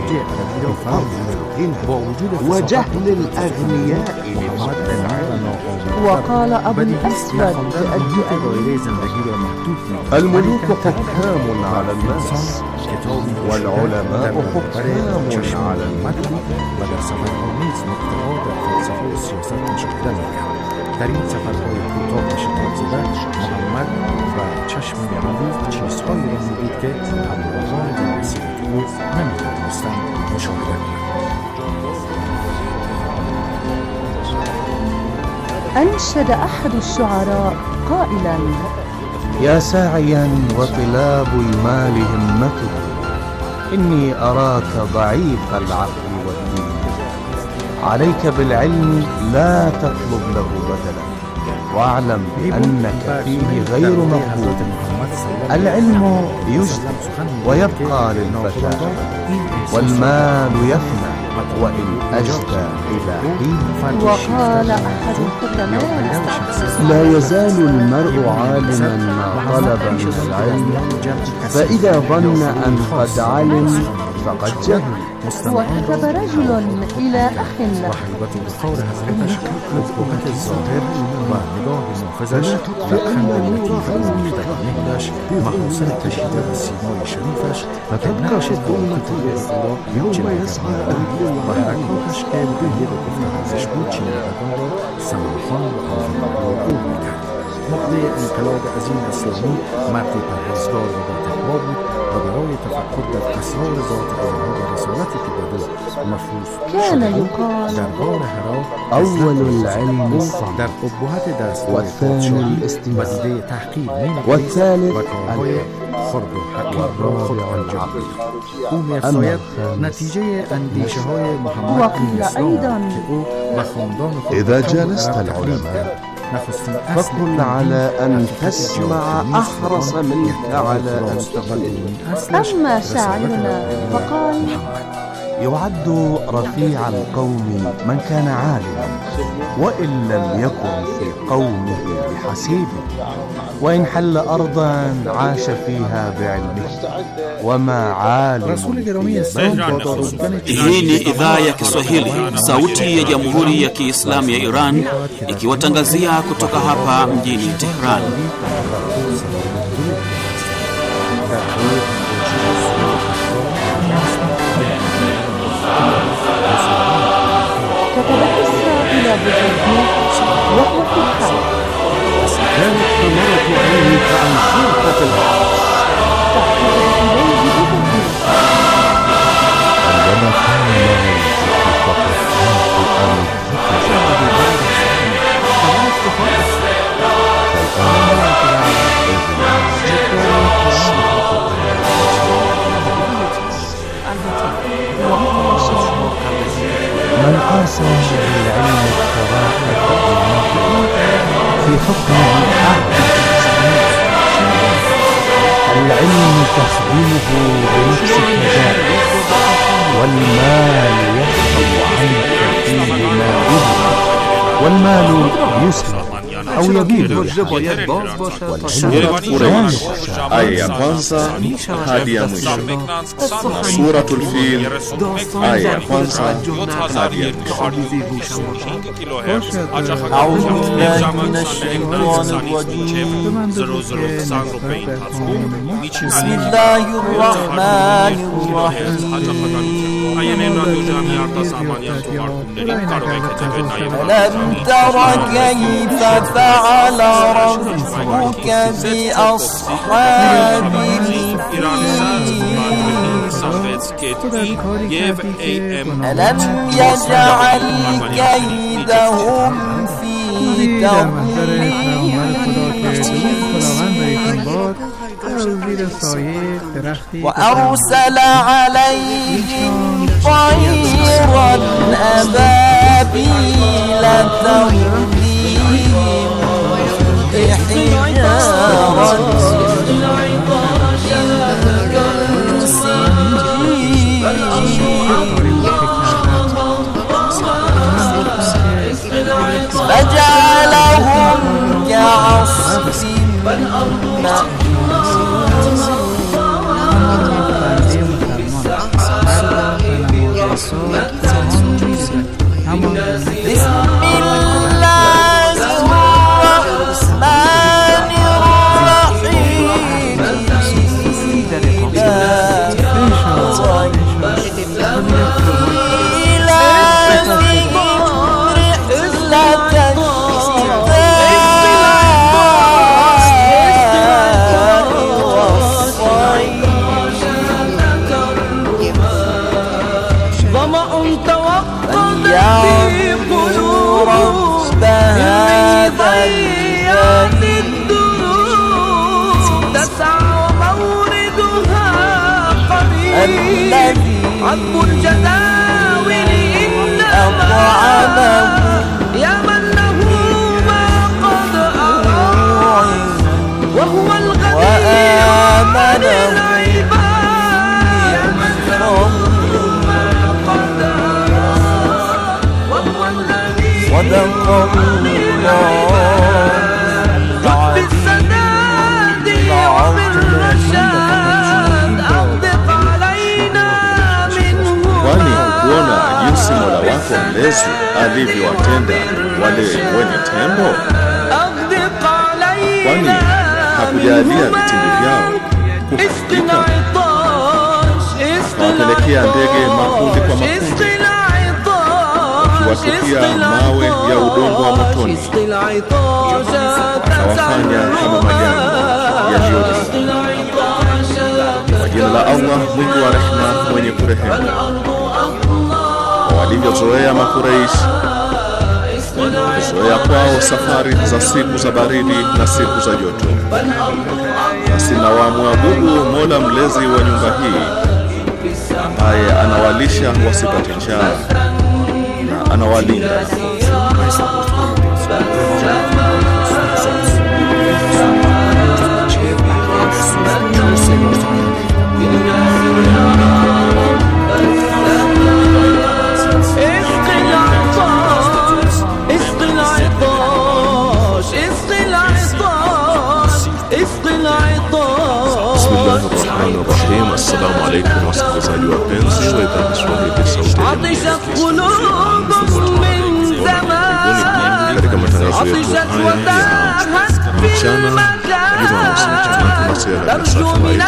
وجهل الأغنياء لفضل العلم. وقال أبو الأسود الدؤلي: الملوك حكام على الناس والعلماء حكام على الملك. و در سفرها نیز نکته‌ها در فلسفه و سیاست مشاهده می‌کرد. در این سفرهای کوتاه و شتاب زده محمد و چشم یهودی چیزهایی را می‌دید که همراهان در مسیرت او نمی‌توانستند مشاهده کنند. أنشد أحد الشعراء قائلا: يا ساعيا وطلاب المال همتك، إني أراك ضعيف العقل والدين. عليك بالعلم لا تطلب له بدلا، واعلم بأنك فيه غير مقبول. العلم يجدد ويبقى للفتى، والمال يفنى وإن أجدى إلى حين. وقال أحد الحكماء: لا يزال المرء عالما ما طلب من العلم، فإذا ظن أن قد علم فقد جهل. وكتب رجل إلى أخ له: مقضی انقلاب عظیم اسلامی مردی پرهیزگار و با بود و برای تفکر در اسرار ذات الهی و رسالتی که به او مفروض كان يقال دربار حرا أول العلم الصمت، در ابهت دستور والثاني الاستماع، وزیده تحقیق والثالث و کارهای خرد و حقیق را خود انجام داد. او می‌افزاید نتیجه اندیشه های محمد بن اسلام که او و خاندان خود إذا جالست العلماء فكن على أن تسمع أحرص منك على أن تقلد. أما شاعرنا فقال: يعد رفيع القوم من كان عالما، وإن لم يكن في قومه بحسيبه، وإن حل أرضا عاش فيها بعلمه، وما عالم. Hii ni idhaa ya Kiswahili, sauti ya Jamhuri ya Kiislamu ya Iran, ikiwatangazia kutoka hapa mjini Tehran. إلى بلده وهو في الحرب. كانت ثمرة علمك أن صرت في الحرب. عندما كان لا يمسك فقط أن من قاس بالعلم التراحة في حكمه العلم تخدمه بنفسك ذاتك، والمال والمال يسلم أو يبيد aya ya kwanza hadi ya mwisho. Suratul Fil aya ya kwanza hadi ya mwisho. أعوذ بالله من الشيطان الرجيم بسم الله الرحمن الرحيم ألم تر كيف فعل ربك بأصحاب الفيل ألم يجعل كيدهم في تضليل وأرسل عليهم طيرا أبابيل ترميهم بحجارة فجعلهم كعصف عذب الجداول إنما يا من له ما قد أرى وهو الغني عن العباد يا من له ما قد أرى وهو الغني صدق الله بالسداد وبالرشاد أغدق علينا Kwani hukuona jinsi Mola wako mlezi alivyowatenda wale wenye tembo? Kwani hakujalia vitimbi vyao kufutika? Kawapelekea ndege makundi kwa makundi, wakiwatupia mawe ya udongo wa motoni, akawafanya kama majani yaliyodondoka. Kwa jina la Allah mwingi wa rehema mwenye kurehemu. Walivyozoea Makuraishi, kuzoea kwao safari za siku za baridi na siku za joto, basi na wamwabudu Mola mlezi wa nyumba hii ambaye anawalisha wasipate njaa na anawalinda. Bismillahirrahmanirrahim. Assalamu alaykum wasikilizaji wapenzi wa idhaa ya Kiswahili ya Sauti ya katika matangazo yetu haya ya mchana Jumamosi mchana tunasema na satellite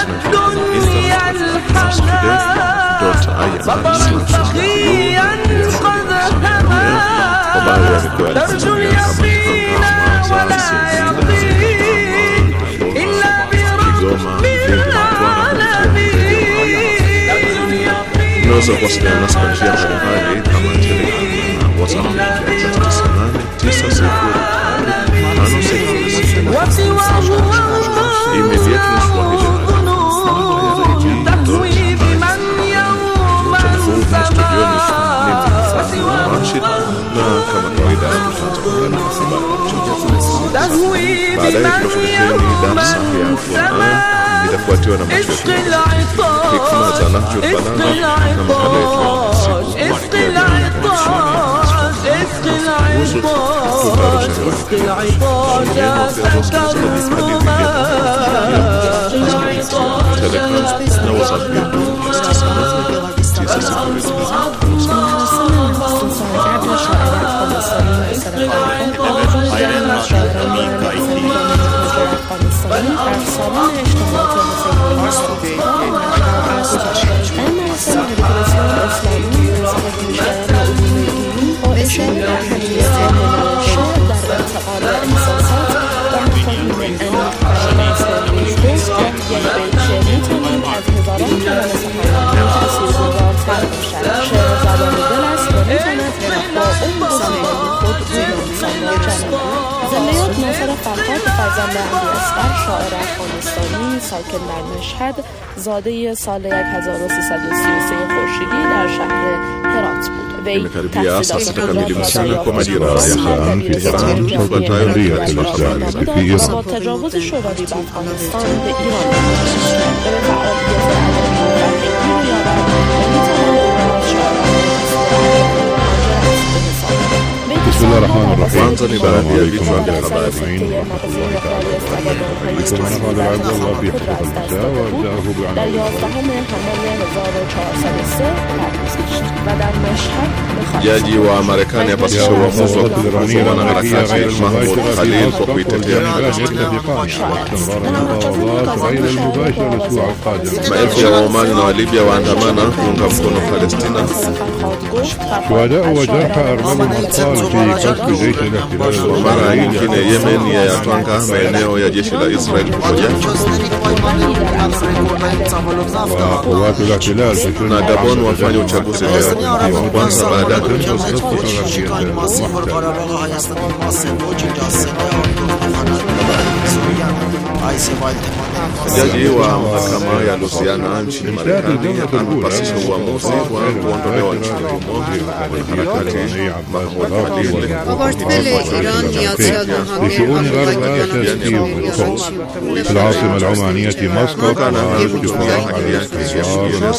unaweza kuwasiliana nasi kwa njia mbalimbali kama Telegram na WhatsApp kupitia 98900506. Email yetu ni swahili@swahili.com. Na kama kawaida baadaye tunakuleteni darasa ya Qur'an, itafuatiwa na macho hikma za Nahjul Balagha na mada yetu ya siku. kuhusu زندیات ناصر فرهاد فرزند علی اصغر شاعر افغانستانی ساکن در مشهد، زاده سال 1333 خورشیدی در شهر هرات بود. وی تحصیلات خود را در با تجاوز شوروی به افغانستان به ایران به فعالیت ادبی و بسم الله الرحمن الرحيم. السلام عليكم ورحمة الله وبركاته. ونقل عبد الله في حفظ النساء وابدأه Jaji wa Marekani apasisha uamuzi wa kufukuza mwanaharakati Mahmoud Khalil kwa kuitetea Palestina. Maelfu ya Waomani na Walibya waandamana kuunga mkono Palestina. شهداء وجرحى أغلب الأطفال في قصف جيش الاحتلال. Mara nyingine Yemen yayatwanga maeneo ya jeshi la Israel kumoja. وقوات الاحتلال na Gabon wafanya uchaguzi leo kwanza baada ya Jaji wa mahakama ya Louisiana nchini Marekani amepasisha uamuzi wa kuondolewa nchini humo harakati Mahmoud Khalil لشؤون غرب آسيا في العاصمة العمانية مسقط.